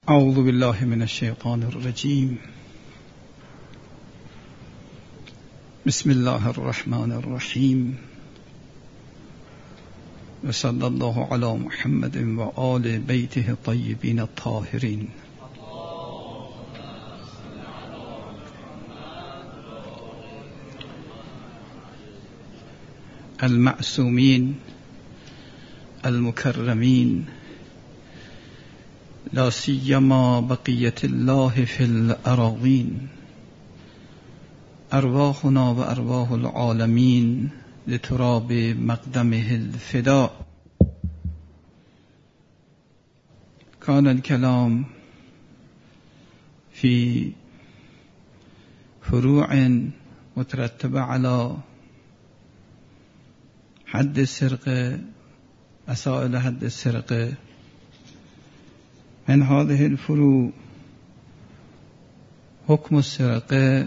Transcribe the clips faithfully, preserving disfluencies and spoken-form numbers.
اعوذ بالله من الشیطان الرجیم. بسم الله الرحمن الرحیم و صلی الله علی محمد و آل بیته الطیبین الطاهرین. المعصومین المکرمین، لا سیما بقیت الله فی الاراضین، ارواحنا و ارواح العالمین لتراب مقدمه الفداء. کان الکلام فی فروع مترتبه على حد السرقه، مسائل حد السرقه. من هذه الفروع حكم السرقة،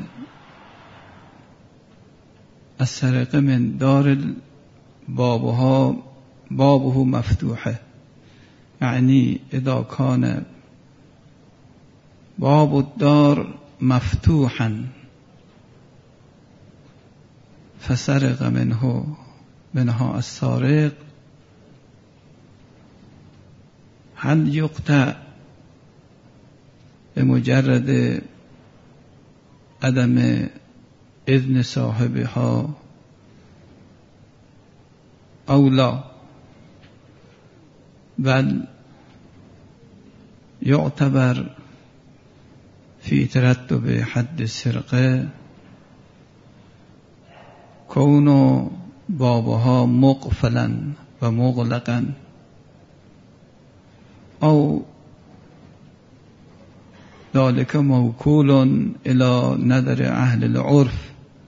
السرقة من دار بابها بابه مفتوحة، يعني إذا كان باب الدار مفتوحا فسرق منه منها السارق، هل يقطع بمجرد عدم اذن صاحبها او لا، بل يعتبر في ترتب حد السرقة كون بابها مقفلا و مغلقا، او ذلك موكول إلى نظر أهل العرف،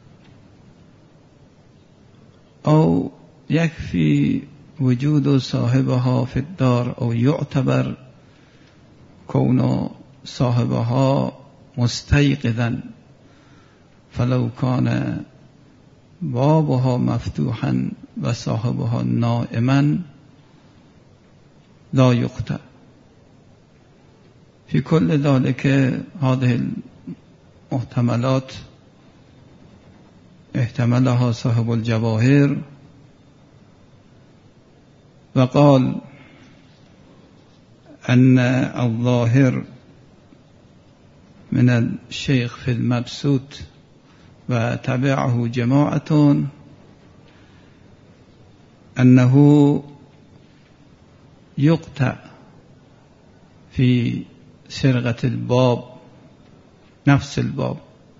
أو يكفي وجود صاحبها في الدار، أو يعتبر كون صاحبها مستيقظا، فلو كان بابها مفتوحا وصاحبها نائما لا يقطع. في كل ذلك هذه المحتملات احتملها صاحب الجواهر وقال أن الظاهر من الشيخ في المبسوط وتبعه جماعة أنه يقطع في سرقة الباب نفس الباب،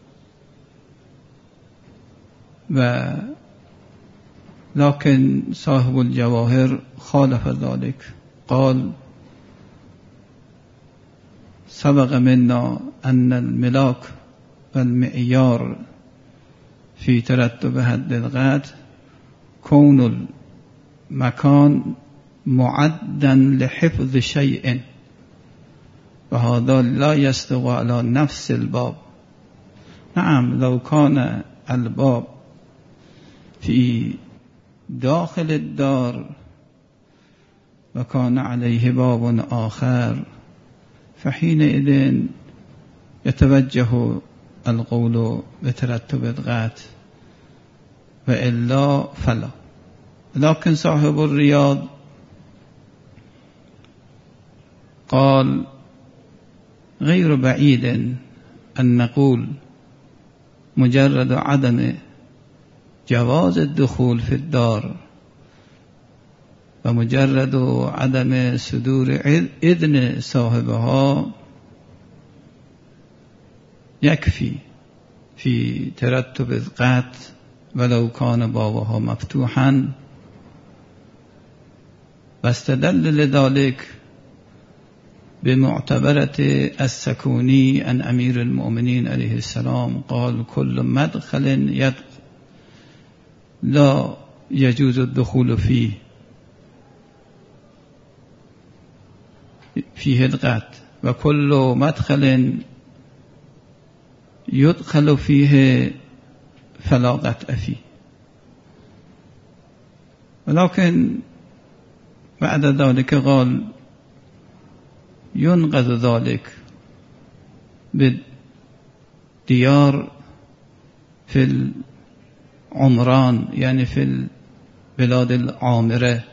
و لكن صاحب الجواهر خالف ذلك، قال سبق منا أن الملاك والمعيار في ترتب حد القطع كون المكان معدا لحفظ شيء، وهذا لا يستوى على نفس الباب. نعم، لو كان الباب في داخل الدار وكان عليه باب آخر فحينئذ يتوجه القول بترتب القطع، وإلا فلا. لكن صاحب الرياض قال غير بعيد أن نقول مجرد عدم جواز الدخول في الدار ومجرد عدم صدور إذن صاحبها يكفي في ترتب القطع ولو كان بابها مفتوحا. واستدل لذلك بمعتبرة السكوني عن أمير المؤمنين عليه السلام قال كل مدخل يدخل لا يجوز الدخول فيه فيه القطع، وكل مدخل يدخل فيه فلا قطع فيه. ولكن بعد ذلك قال ينقذ ذلك بالديار في العمران يعني في البلاد العامرة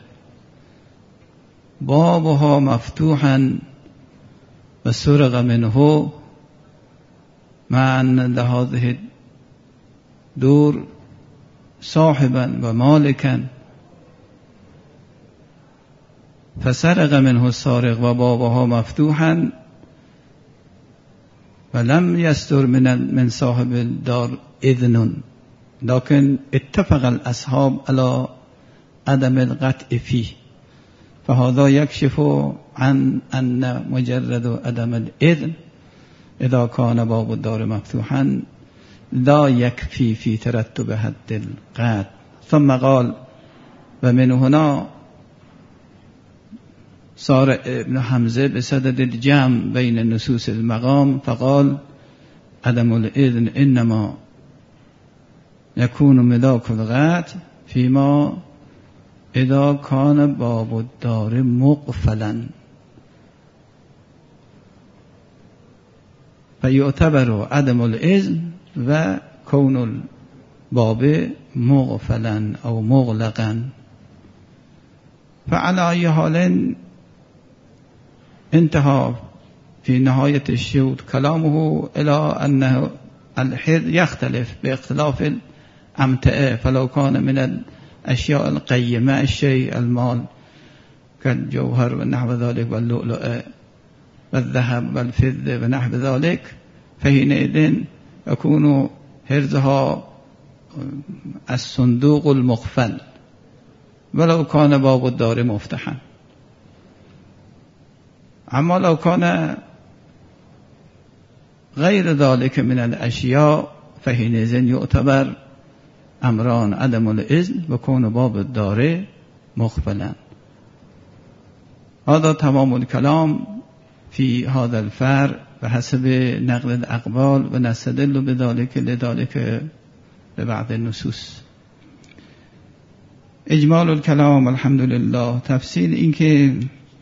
بابها مفتوحا وسرق منه مع أن لهذه الدور صاحبا ومالكا فسرق منه السارق وبابها مفتوحا ولم يستر من من صاحب الدار إذن، لكن اتفق الأصحاب على عدم القطع فيه، فهذا يكشف عن أن مجرد عدم الإذن إذا كان باب الدار مفتوحا لا يكفي في ترتب حد القطع. ثم قال ومن هنا صار ابن حمزة بصدد الجمع بين نصوص المقام فقال عدم الإذن إنما يكون ملاك القطع فيما إذا كان باب الدار مقفلا، فيعتبر عدم الإذن وكون الباب مقفلا أو مغلقا. فعلى أي حال انتهى في نهاية الشوط كلامه إلى أنه الحد يختلف باختلاف الأمتعة، فلو كان من الأشياء القيمة الشيء المال كالجوهر ونحو ذلك واللؤلؤ والذهب والفضة ونحو ذلك فحينئذ يكون حرزها الصندوق المقفل ولو كان باب الدار مفتحا. اما لو كان غير ذلك من الأشياء فحينئذ يعتبر أمران عدم الإذن وكون باب الدار مقفلا. هذا تمام الكلام في هذا الفرع بحسب نقل الأقوال ونستدل بذلك لذلك ببعض النصوص. اجمال الكلام الحمد لله. تفصیل این که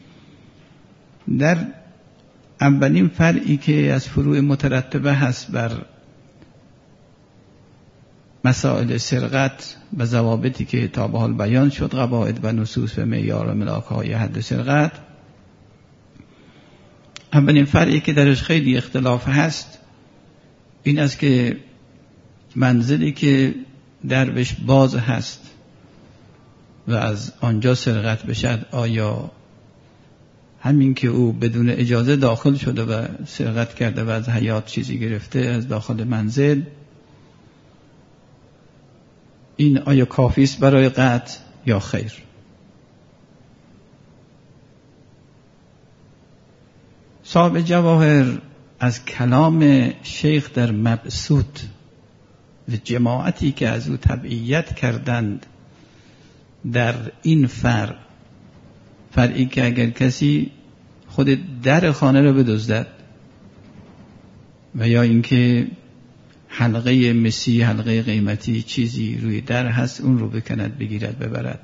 در اولین فرعی که از فروع مترتبه هست بر مسائل سرقت و ضوابطی که تا به حال بیان شد، قواعد و نصوص و معیار و ملاک‌های حد سرقت، اولین فرعی که درش خیلی اختلاف هست این است که منزلی که دربش باز هست و از آنجا سرقت بشد، آیا همین که او بدون اجازه داخل شده و سرقت کرده و از حیاط چیزی گرفته از داخل منزل، این آیا کافی است برای قطع یا خیر؟ صاحب جواهر از کلام شیخ در مبسوط و جماعتی که از او تبعیت کردند در این فرع، فرعی که اگر کسی خود در خانه رو بدزدد و یا اینکه حلقه مسی، حلقه قیمتی چیزی روی در هست، اون رو بکند بگیرد ببرد،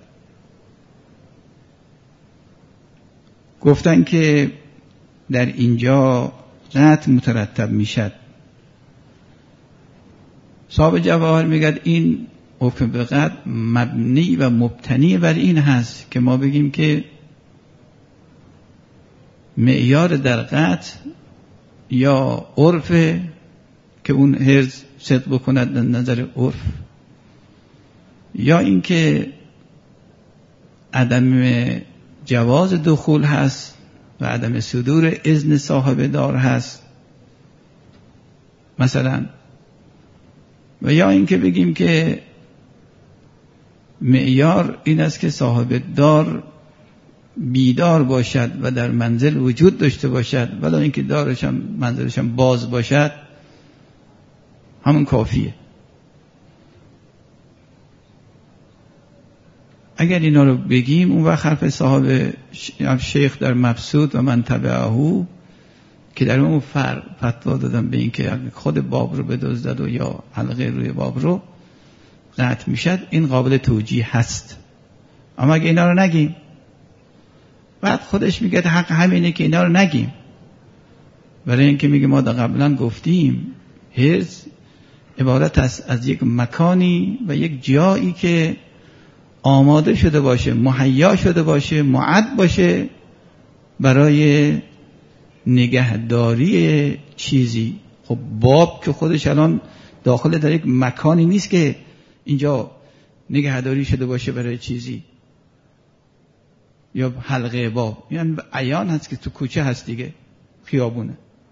گفتن که در اینجا قطع مترتب میشد. صاحب جواهر میگه این حکم به قطع مبنی و مبتنی بر این هست که ما بگیم که معیار در قطع یا عرف که اون حرز صدق بکند در نظر عرف، یا اینکه عدم جواز دخول هست و عدم صدور اذن صاحب دار هست مثلا، و یا اینکه بگیم که معیار این است که صاحب دار بیدار باشد و در منزل وجود داشته باشد، ولی اینکه دارش هم منزلش هم باز باشد، همون کافیه. اگر اینا رو بگیم اون وقت حرف صاحب شیخ در مبسوط و من تبعهو که در اون فرق فتوا دادن به این که خود باب رو بدزدد و یا حلقه روی باب رو قطع میشد، این قابل توجیه هست. اما اگه اینا رو نگیم، بعد خودش میگه حق همینه که اینا رو نگیم، برای اینکه میگه ما دا قبلا گفتیم حرز عبارت است از یک مکانی و یک جایی که آماده شده باشه، مهیا شده باشه، معد باشه برای نگهداری چیزی. خب باب که خودش الان داخل در یک مکانی نیست که اینجا نگهداری شده باشه برای چیزی، یا حلقه باب، یعنی عیان هست که تو کوچه هست دیگه، خیابونه.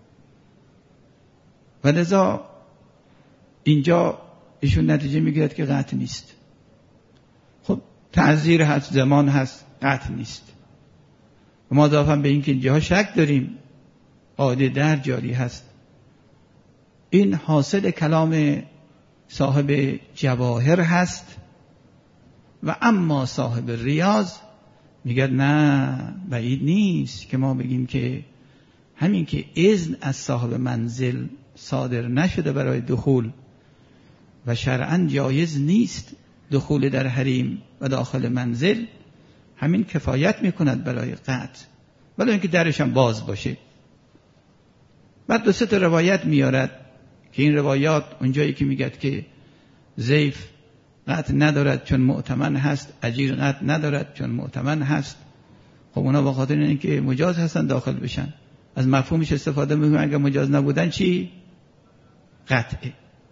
و لذا اینجا ایشون نتیجه میگیرد که قطع نیست. خب تعذیر هست، زمان هست، قطع نیست. و ما اضافه به این که اینجاها شک داریم قاعده در جاری هست. این حاصل کلام صاحب جواهر هست. و اما صاحب ریاض میگه نه، بعید نیست که ما بگیم که همین که اذن از صاحب منزل صادر نشده برای دخول و شرعاً جایز نیست دخول در حریم و داخل منزل، همین کفایت میکند برای قطع، ولی اینکه درش هم باز باشه. بعد دو سه تا روایت میارد که این روایات اونجایی که میگد که ضیف قطع ندارد چون مؤتمن هست، اجیر قطع ندارد چون مؤتمن هست. خب اونا با خاطر اینکه مجاز هستن داخل بشن، از مفهومش استفاده میکنن. اگر مجاز نبودن چی؟ قطعه.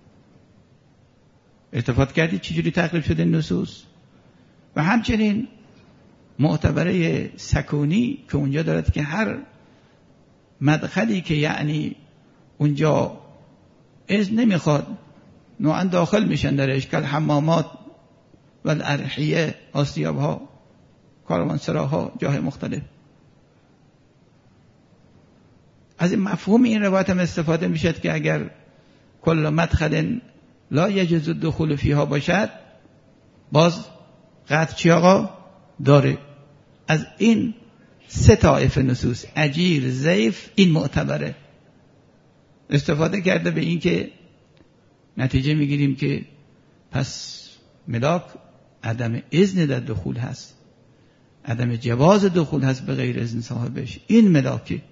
التفات کردید چجوری تقریب شده نصوص؟ و همچنین معتبره سکونی که اونجا دارد که هر مدخلی که یعنی اونجا اذن نمیخواد نوعا داخل میشن در اشکال حمامات و الارحیه، آسیاب ها، کاروانسراها، جاهای مختلف. از این مفهوم این روایت هم استفاده میشد که اگر کل مدخل لا یجوز الدخول فیها باشد، باز قطع چی آقا داره. از این سه طایفه نصوص، اجیر، ضیف، این معتبره، استفاده کرده به این که نتیجه میگیریم که پس ملاک عدم اذن در دخول هست، عدم جواز دخول هست به غیر اذن صاحبش، این ملاکه.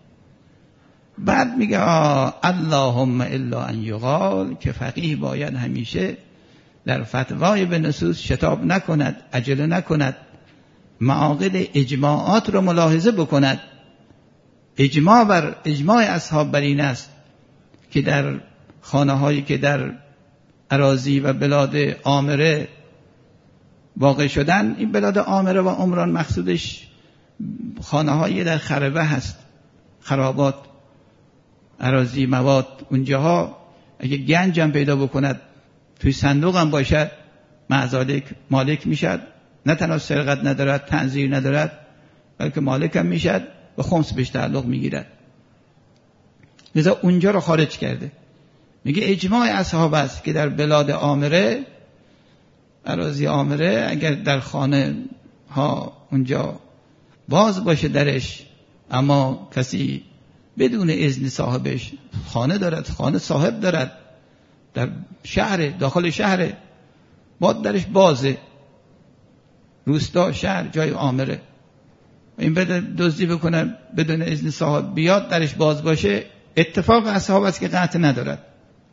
بعد میگه اللهم الا ان یقال، که فقیه باید همیشه در فتوای به نصوص شتاب نکند، عجله نکند، معاقد اجماعات رو ملاحظه بکند. اجماع بر اجماع اصحاب بر این است که در خانه هایی که در اراضی و بلاد آمره واقع شدن، این بلاد آمره و عمران مقصودش خانه هایی در خربه هست، خرابات، اراضی، مواد، اونجاها اگه گنج هم پیدا بکند توی صندوق هم باشد، معذالک مالک میشد، نه تنها سرقت ندارد، تنظیر ندارد، بلکه مالک هم میشد و خمس بهش تعلق میگیرد. لذا اونجا رو خارج کرده. میگه اجماع اصحاب است که در بلاد آمره، اراضی آمره، اگر در خانه ها اونجا باز باشه درش، اما کسی بدون اذن صاحبش خانه دارد، خانه صاحب دارد، در شهر، داخل شهر، با درش بازه، روستا، شهر، جای آمره، این بده دزدی بکنه بدون اذن صاحب بیاد درش باز باشه، اتفاق اصحاب است که قطع ندارد.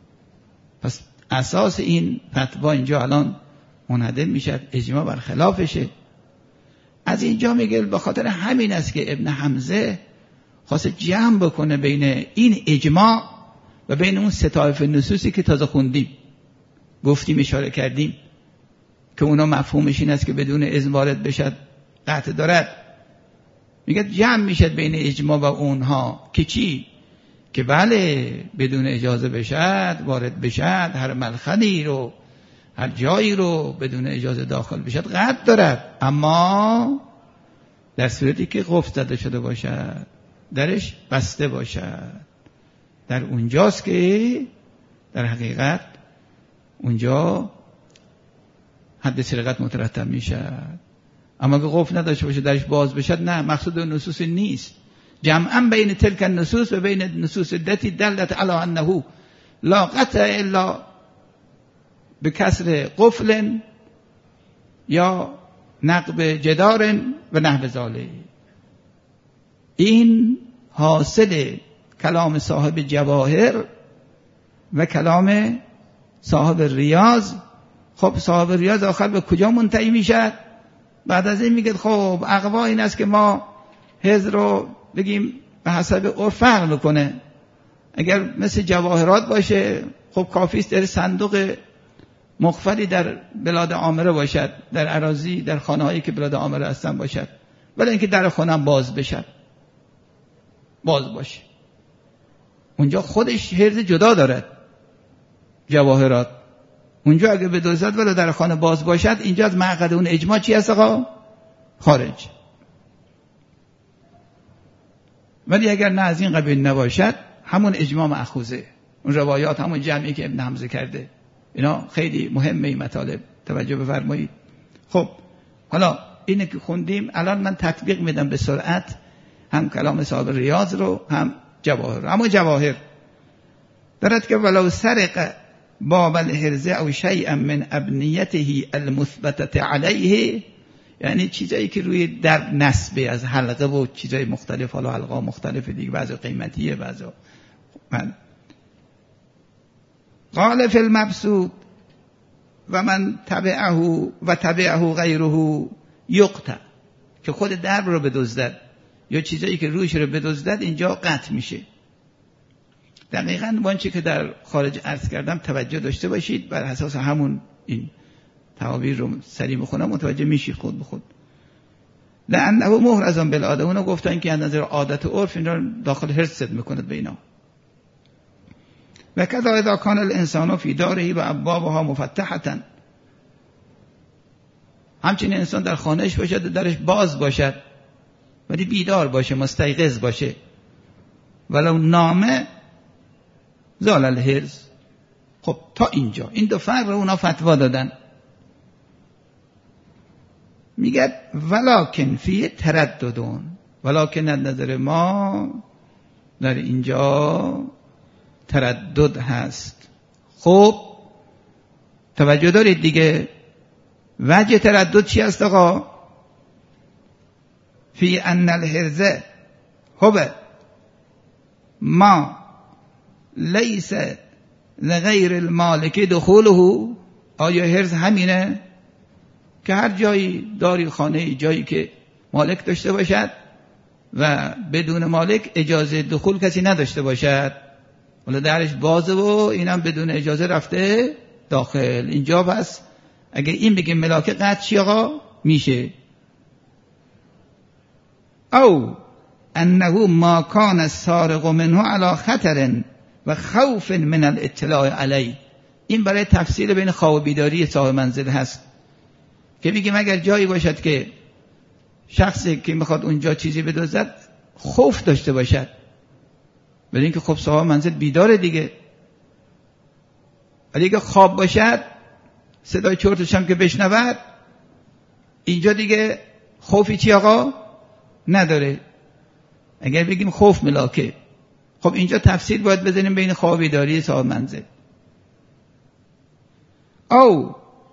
پس اساس این فتوا اینجا الان منهدم میشد، اجماع بر خلافشه. از اینجا میگه به خاطر همین است که ابن حمزه خواست جمع بکنه بین این اجماع و بین اون سه طایفه نصوصی که تازه خوندیم، گفتیم، اشاره کردیم که اونا مفهومش این است که بدون اذن وارد بشد قطع دارد. میگه جمع میشد بین اجماع و اونها که چی؟ که بله بدون اجازه بشد، وارد بشد، هر ملخنی رو، هر جایی رو بدون اجازه داخل بشد قطع دارد، اما در صورتی که قفل زده شده باشد، درش بسته باشد، در اونجاست که در حقیقت اونجا حد سرقت مترتب میشد. اما که قفل نداشته باشه، درش باز بشد، نه، مقصود نصوص نیست. جمعا بین تلک النصوص و بین النصوص التي دلت على انه لا قطع الا بکسر قفل یا نقب جدار و نحو ذلک. این حاصل کلام صاحب جواهر و کلام صاحب ریاض. خب صاحب ریاض آخر به کجا منتهی میشه؟ بعد از این میگه خب اقوا این است که ما حرز رو بگیم به حسب عرف فرق میکنه. اگر مثل جواهرات باشه خب کافی است در صندوق مخفلی در بلاد عامره باشد، در اراضی در خانه هایی که بلاد عامره هستن باشد، ولی اینکه در خانه باز بشد، باز باشه. اونجا خودش حرز جدا دارد جواهرات. اونجا اگه به دوزد ولی در خانه باز باشد، اینجا از معقد اون اجماع چی هست آقا؟ خارج. ولی اگر نه از این قبیل نباشد، همون اجماع مأخوذه. اون روایات همون جمعی که ابن حمزه کرده. اینا خیلی مهمه این مطالب، توجه بفرمایید. خب حالا اینه که خوندیم، الان من تطبیق میدم به سرعت هم کلام صاحب ریاض رو هم جواهر. اما جواهر دارد که ولو سرق باب الحرز او شیئا من ابنیته المثبتة علیه، یعنی چیزایی که روی در نسبه از حلقه و چیزای مختلف، حالا حلقه مختلف دیگه، بعضی قیمتیه بعضی من قال فی المبسوط و من تبعه و تبعه غیره یقطع، که خود درب رو بدزدد یا چیزایی که رویش رو بدزدد اینجا قطع میشه. دقیقاً با آنچه که در خارج عرض کردم توجه داشته باشید، بر اساس همون این تعابیر رو سریع بخونم متوجه میشید خود به خود. لأنه محرز بالعاده، اونا گفتن که از نظر عادت و عرف این رو داخل حرز صد میکنه به اینا. و کذا اذا کان الانسان فی داره و ابوابها مفتحة، همچنین انسان در خانهش باشد و درش باز باشد ولی بیدار باشه، مستيقظ باشه، ولو نامه زال الحرز. خب تا اینجا این دو فرق رو اونا فتوا دادن. میگه ولکن فی ترددون، ولکن از نظر ما در اینجا تردد هست. خب توجه دارید دیگه، وجه تردد چی است آقا؟ فی ان الحرز هو ما لیس لغیر المالک دخوله. آیا حرز همینه که هر جایی داری، خانه جایی که مالک داشته باشد و بدون مالک اجازه دخول کسی نداشته باشد، ولی درش بازه و اینم بدون اجازه رفته داخل. اینجا پس اگه این بگیم ملاک قطع چی آقا میشه؟ او انه ما کان السارق منه علی خطر و خوف من الاطلاع علی. این برای تفسیر بین خواب و بیداری صاحب منزل هست که بگیم اگر جایی باشد که شخصی که میخواد اونجا چیزی بدزدد خوف داشته باشد، ولی اینکه خب صاحب منزل بیداره دیگه، ولی اگه خواب باشد صدای چرتش هم که بشنود، اینجا دیگه خوفی چی آقا نداره. اگر بگیم خوف ملاکه، خب اینجا تفسیر باید بزنیم بین خواب و بیداری صاحب منزل. او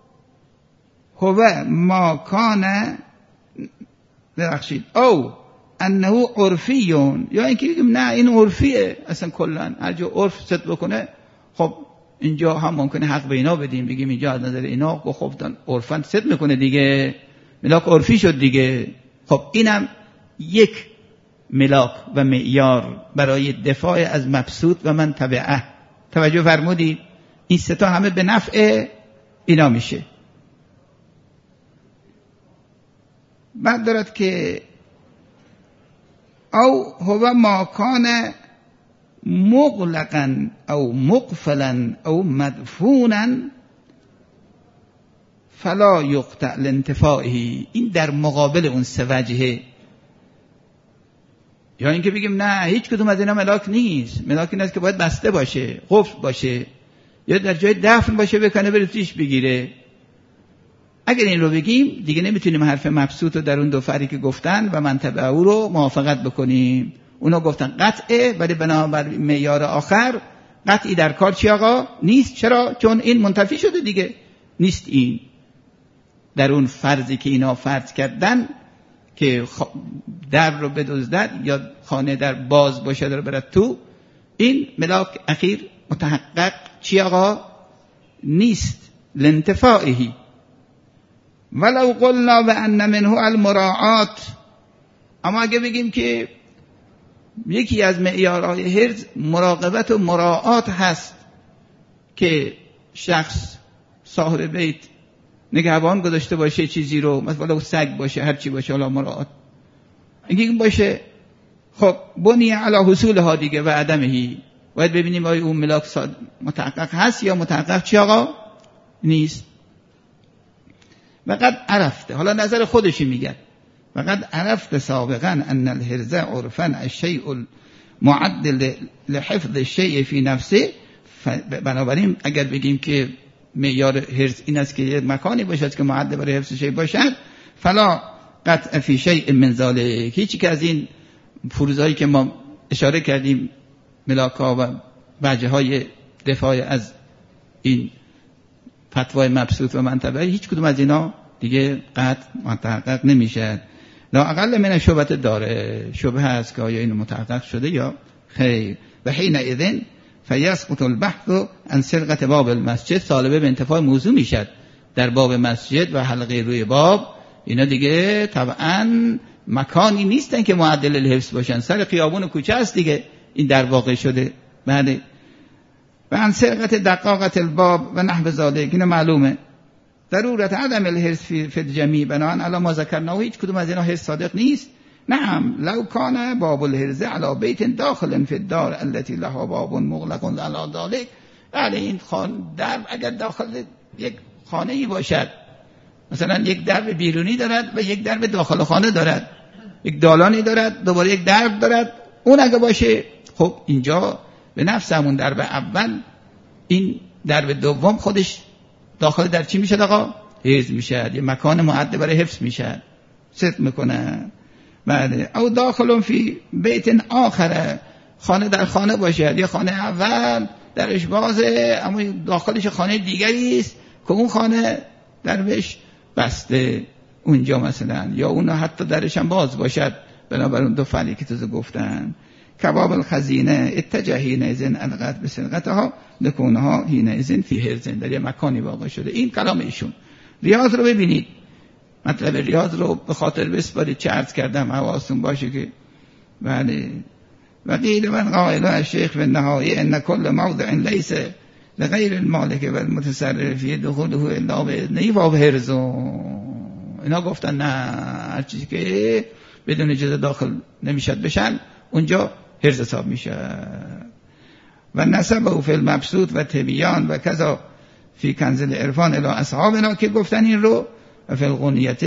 هو ما کان، ببخشید، او انه عرفیون، یا اینکه بگیم نه این عرفیه اصلا کلا، هر جا عرف صد بکنه خب اینجا هم ممکنه حق به اینا بدیم، بگیم اینجا از نظر اینا خب عرفاً صد میکنه دیگه، ملاک عرفی شد دیگه. خب اینم یک ملاک و معیار برای دفاع از مبسوط و من تبعه. توجه فرمودید؟ این سه تا همه به نفع اینا میشه. بعد دارد که او هو ما کان مغلقا او مقفلا او مدفونا فلا یقطع لانتفاعه. این در مقابل اون سه وجهه. یا اینکه بگیم نه هیچ کدوم از اینا ملاک نیست، ملاک این است که باید بسته باشه، قفل باشه، یا در جای دفن باشه بکنه بره توش بگیره. اگر این رو بگیم دیگه نمیتونیم حرف مبسوط رو در اون دو فری که گفتن و منطبع او رو موافقت بکنیم. اونا گفتن قطعه، ولی بنابر معیار آخر قطعی در کار چی آقا نیست. چرا؟ چون این منتفی شده دیگه، نیست این در اون فرضی که اینا فرض کردن که در رو بدزدد یا خانه در باز باشه در برد تو، این ملاک اخیر متحقق چی آقا؟ نیست لانتفاعهی. ولو قلنا بأن منه المراعات، اما اگه بگیم که یکی از معیارهای هرز مراقبت و مراعات هست که شخص صاحب بیت نگهبان گذاشته باشه چیزی رو، مثلا سگ باشه هر چی باشه، حالا مراعات اگه این باشه، خب بنی علی حصولها دیگه و عدمهی، باید ببینیم آیا اون ملاک متحقق هست یا متحقق چی آقا؟ نیست. وقد عرفته، حالا نظر خودشی میگن، وقد عرفت سابقا ان الحرز عرفا الشیء المعدل لحفظ الشیء فی نفسه. بنابراین اگر بگیم که معیار حرز این است که یک مکانی باشد که معدل برای حفظ شیء باشد، فلا قطع فی شیء من ذلک، هیچی که از این فروزهایی که ما اشاره کردیم، ملاک‌ها و وجه‌های دفاع از این فتوای مبسوط و منطبه، هیچ کدوم از اینا دیگه قطع متحقق نمیشه. لا اقل من شبهت داره، شبهه است که آیا این متحقق شده یا خیر. و حین اذن فیسقط البحث عن سرقت باب المسجد، طالبه به انتفاع موضوع میشد در باب مسجد و حلقه روی باب. اینا دیگه طبعا مکانی نیستن که معدل الحفظ باشن، سر خیابون و کوچه است دیگه این در واقع شده. بعد و عن سرقت دقاقت الباب و نحو ذالک، این معلومه. ضرورت عدم الحرص فی الجمیع بناء علی ما ذکرناه، هیچ کدوم از اینا حرص صادق نیست. نعم لو کان باب الحرز علی بیت داخل فی الدار التي لها باب مغلق علی ذالک، یعنی این خانه در اگر داخل یک خانه ای باشد، مثلا یک درب بیرونی دارد و یک درب داخل خانه دارد، یک دالانی دارد دوباره یک درب دارد، اون اگه باشه خب اینجا به نفس همون درب اول این درب دوم خودش داخل در چی میشه آقا؟ حفظ میشه، یه مکان معد برای حفظ میشه، صدق میکنه. بعد او داخلون فی بیت آخره، خانه در خانه باشد، یا خانه اول درش بازه اما داخلش خانه دیگری است که اون خانه درش بسته اونجا مثلا، یا اون حتی درش هم باز باشد، بنابراین دو فعلی که تو گفتن. کباب الخزینه اتجه حینئذ القت بسرقتها لکونها حینئذ فی حرز، در یه مکانی واقع شده. این کلام ایشون. ریاض رو ببینید، مطلب ریاض رو به خاطر بسپارید، چه عرض کردم حواستون باشه که بله. و قیل من قائل الشیخ و النهایی ان کل موضع لیس لغیر المالک و المتصرف فی دخوله الا باذنه و حرز. اینا گفتن نه، هر چیزی که بدون اجازه داخل نمیشد بشن اونجا حرز حساب میشه. و نسبه فی المبسوط و تبیان و کذا فی کنز العرفان الی اصحابنا، که گفتن این رو، و فی الغنیت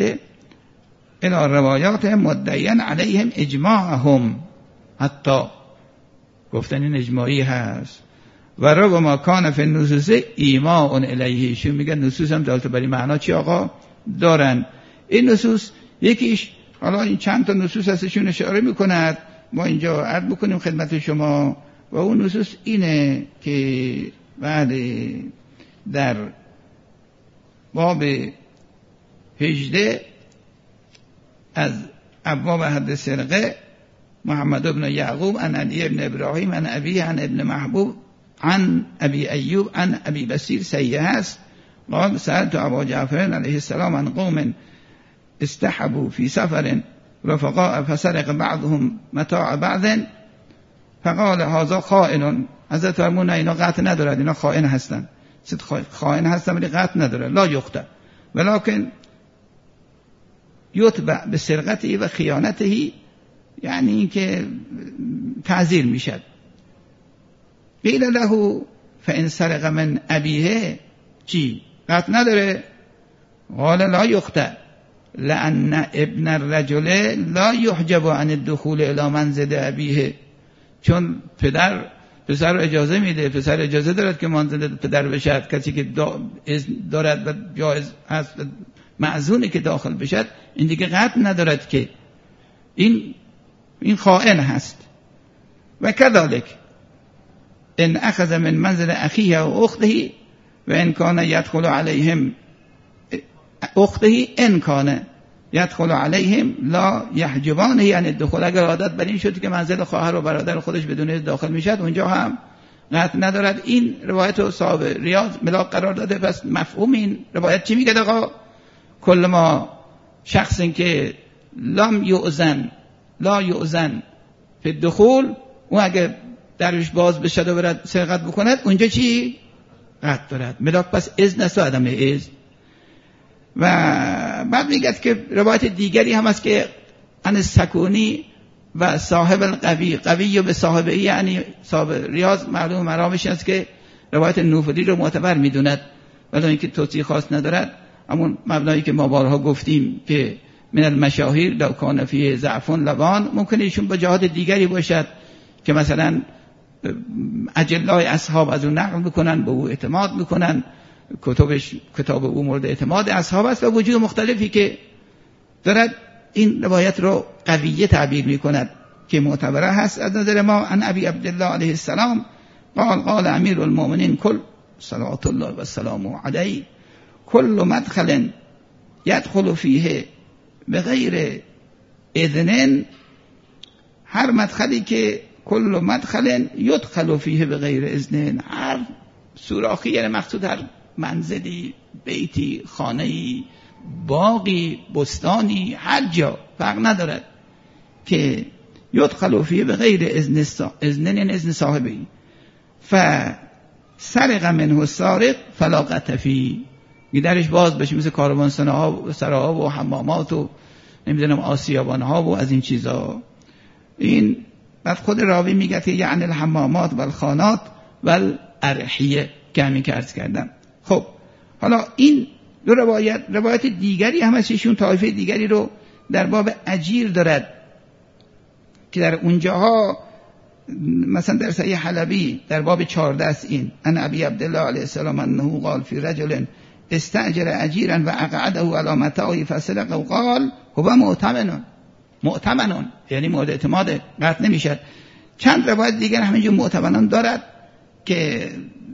الی روایات مدعیان علیهم اجماعهم، حتی گفتن این اجماعی هست. و رو ما کان فی النصوص ایماء الیه، شون میگن نصوص هم دالت بری معنا چی آقا دارن. این نصوص یکیش، حالا این چند تا نصوص هستشون اشاره میکند، ما اینجا عرض بکنیم خدمت شما. و اون نصوص اینه که بعد در باب هجده از ابواب حد سرقه، محمد ابن یعقوب عن علی ابن ابراهیم عن ابی عن ابن محبوب عن ابی ایوب عن ابی بصیر سیه است. قال سألت ابا جعفر علیه السلام عن قوم استحبوا في سفر رفقاء فسرق بعضهم متاع بعض فقال هذا خائن. حضرت فرمود اینا قطع ندارد، اینا خائن هستن، خائن هستن ولی قطع نداره، لا یقطع ولكن یتبع بسرقته و خیانته، یعنی این که تعذیر میشد. قیل له فان سرق من ابیه چی؟ قطع نداره؟ قال لا یقطع لأن ابن الرجل لا يحجب عن الدخول الى منزل ابیه، چون پدر پسر رو اجازه میده، پسر اجازه دارد که منزل پدر بشد، کسی که دارد و جایز هست معزونه که داخل بشد، این دیگه قطع ندارد که این این خائن هست. و كذلك ان اخذ من منزل اخیه و اخته و ان کان يدخل عليهم اخته ان کان یدخل علیهم لا یحجبانه، یعنی دخول اگر عادت بر این شد که منزل خواهر و برادر خودش بدون داخل میشد اونجا هم قطع ندارد. این روایت رو صاحب ریاض ملاک قرار داده. پس مفهوم این روایت چی میگه؟ آقا کل ما شخص که لم یؤذن لا یؤذن فی الدخول، اون اگه درش باز بشه و برد سرقت بکند اونجا چی؟ قطع دارد. ملاک پس اذن است و عدم اذن. و بعد میگه که روایت دیگری هم هست که ان سکونی و صاحب القوی، قوی و به صاحب ای، یعنی صاحب ریاض معلوم مرامش است که روایت نوفلی رو معتبر میدوند ولی اینکه توصیه خاص ندارد. همون مبنایی که ما بارها گفتیم که من المشاهیر لو کان فیه ضعف لبان، ممکنه ایشون با جهات دیگری باشد که مثلا اجلای اصحاب از اون نقل میکنن، به او اعتماد میکنن، کتابش کتاب او مورد اعتماد اصحاب است و وجود مختلفی که دارد این روایت رو قویه تعبیر میکند که معتبره هست از نظر ما. عن ابی عبدالله علیه السلام قال قال امیر المؤمنین کل صلوات الله و سلامه علیه کل مدخل یدخل فیه بغیر اذن، هر مدخلی که کل مدخل یدخل فیه بغیر اذن، هر سوراخی، یعنی مقصود هر منزلی، بیتی، خانه‌ای، باقی، بستانی، هر جا فرق ندارد که یدخل فیه بغیر اذن اذن یعنی اذن صاحبی، فسرق منه السارق فلا قطع فیه، درش باز بشه مثل کاروانسراها و سراها و حمامات و نمیدونم آسیابانها و از این چیزا. این بعد خود راوی میگه که یعنی الحمامات و الخانات و الارحیه که همین که عرض کردم. خب حالا این دو روایت روایت دیگری هم هست، ایشون طایفه دیگری رو در باب اجیر دارد که در اونجاها مثلا در صحیح حلبی در باب چهارده است. این ان ابی عبدالله علیه السلام انه قال فی رجل استاجر اجیرا و اقعده علی متاعه فسرق و قال هو مؤتمن، مؤتمن یعنی مورد اعتماد، قطع نمیشد. چند روایت دیگر همینجور مؤتمنان دارد که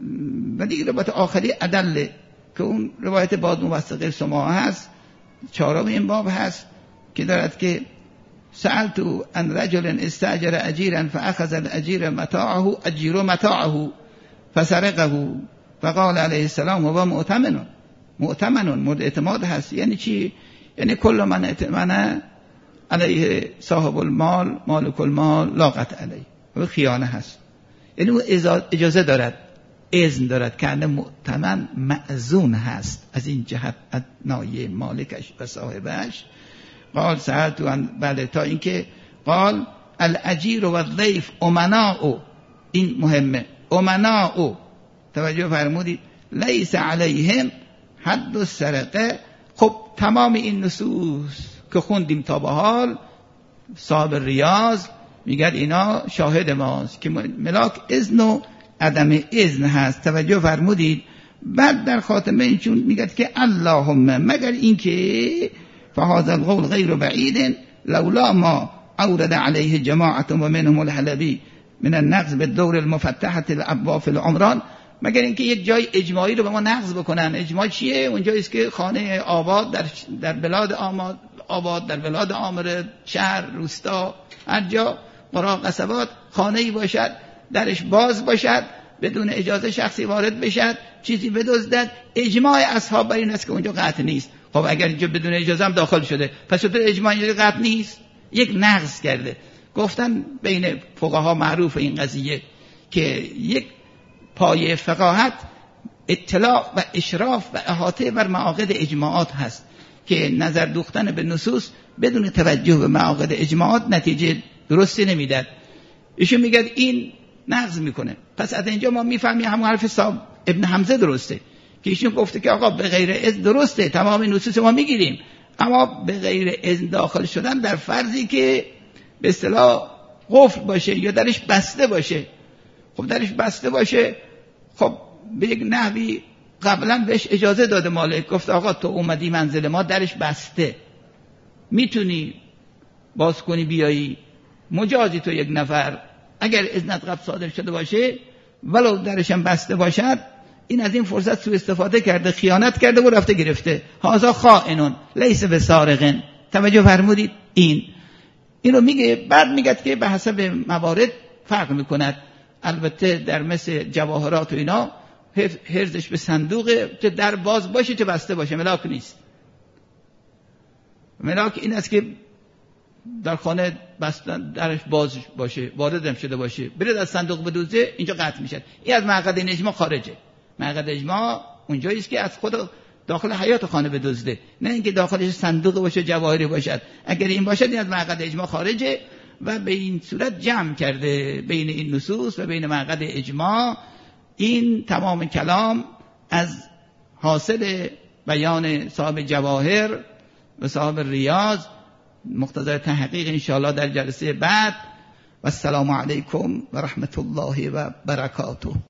و دیگر روایت آخری عدل که اون روایت بعد موثقه سماع هست، چهارم این باب هست که دارد که سألت ان رجل استاجر اجیرا فاخذ الاجیر متاعه اجیر متاعه فسرقه فقال علیه السلام هو مؤتمن، مؤتمن مورد اعتماد هست. یعنی چی؟ یعنی کل من ائتمن علیه صاحب المال مالک المال لا قطع علیه، و خیانه هست. یعنی او اجازه دارد، اذن دارد که انه مؤتمن مأذون هست از این جهت از نایه مالکش و صاحبش. قال سألت عن بله تا اینکه قال الاجیر و الضیف امناء، این مهمه، امناء توجه فرمودید، لیس علیهم حد السرقه. خب تمام این نصوص که خوندیم تا به حال صاحب ریاض میگه اینا شاهد ماست که ملاک اذن و عدم اذن هست. توجه فرمودید. بعد در خاتمه اینچون میگه که اللهم مگر اینکه فهذا القول غیر بعید لولا ما اورد علیه جماعت و منهم الحلبی من النقض بالدور المفتحة الابواب فی العمران، مگر اینکه یک جای اجماعی رو به ما نقض بکنن. اجماع چیه؟ اونجایی است که خانه آباد در در بلاد آماد آباد در بلاد آمر، شهر، روستا، هر جا، قرا، قصبات، خانه‌ای باشد درش باز باشد، بدون اجازه شخصی وارد بشد، چیزی بدزدد، اجماع اصحاب بر این است که اونجا قطع نیست. خب اگر اینجا بدون اجازه هم داخل شده پس چطور اجماع اینجا قطع نیست؟ یک نقض کرده. گفتن بین فقها معروف این قضیه که یک پایه فقاهت اطلاع و اشراف و احاطه بر معاقد اجماعات هست که نظر دوختن به نصوص بدون توجه به معاقد اجماعات نتیجه درستی نمیداد. ایشون میگه این نقض میکنه. پس از اینجا ما میفهمیم همون حرف صاحب ابن حمزه درسته که ایشون گفته که آقا به غیر اذن درسته تمام نصوص ما میگیریم، اما به غیر اذن داخل شدن در فرضی که به اصطلاح قفل باشه یا درش بسته باشه. خب درش بسته باشه، خب به یک نحوی قبلا بهش اجازه داده مالک، گفت آقا تو اومدی منزل ما درش بسته، میتونی باز کنی بیایی، مجازی تو یک نفر، اگر اذنت قبل صادر شده باشه ولو درش هم بسته باشد، این از این فرصت سوء استفاده کرده، خیانت کرده و رفته گرفته. هذا خائن لیس بسارق، توجه فرمودید. این اینو میگه، بعد میگه که به حسب موارد فرق میکند. البته در مثل جواهرات و اینا حرزش به صندوق، چه در باز باشه چه بسته باشه، ملاک نیست. ملاک این است که در خانه بستن درش باز باشه، وارد هم شده باشه، برید از صندوق بدوزه، اینجا قطع میشه. این از معقد اجماع خارجه. معقد اجماع اونجایی است که از خود داخل حیات خانه بدزده، نه اینکه داخلش صندوق باشه جواهری باشد. اگر این باشد این از معقد اجماع خارجه و به این صورت جمع کرده بین این نصوص و بین معقد اجماع. این تمام کلام از حاصل بیان صاحب جواهر و صاحب ریاض، مقتضای تحقیق انشاءالله در جلسه بعد. و السلام علیکم و رحمت الله و برکاته.